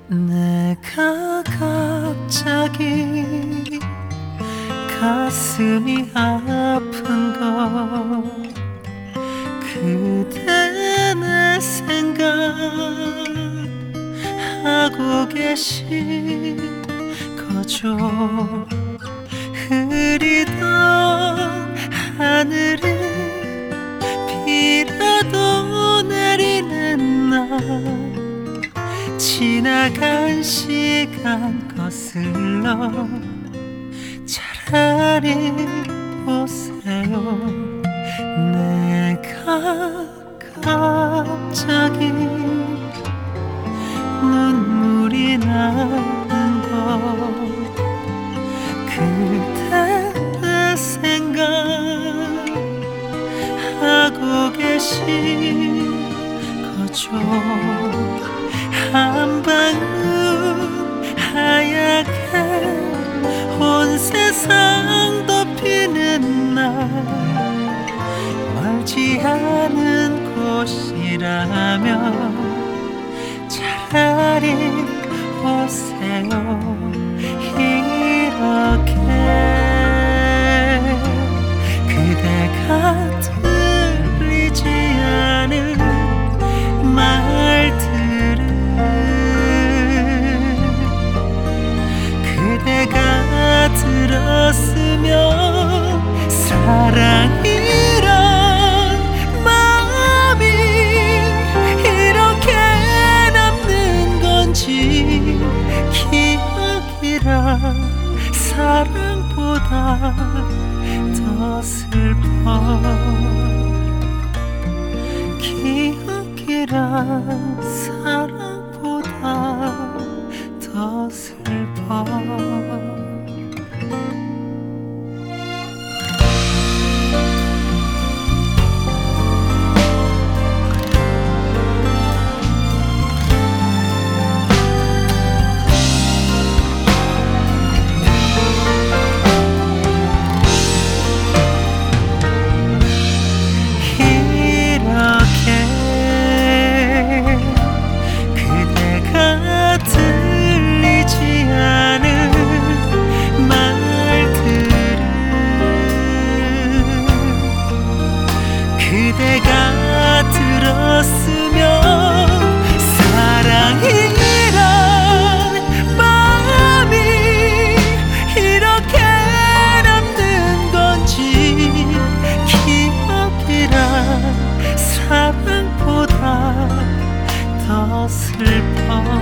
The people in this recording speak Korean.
내가 갑자기 가슴이 아픈 거 그대 내 생각하고 계신 거죠. 흐리던 하늘에 비라도 내리는 날 지나간 시간 거슬러 차라리 보세요. 내가 갑자기 눈물이 나는 거 그대 내 생각하고 계신 거죠. 한 방울 하얗게 온 세상 덮이는 날 멀지 않은 곳이라면 차라리 오세요. 이렇게 그대가 들리지 않은 말들을 그대가 들었으면 사랑이란 마음이 이렇게 남는 건지 기억이란 사랑보다 더 슬퍼 기억이란 사랑보다 더 슬퍼. 그대가 들었으면 사랑이란 마음이 이렇게 남는 건지 기억이란 사랑보다 더 슬퍼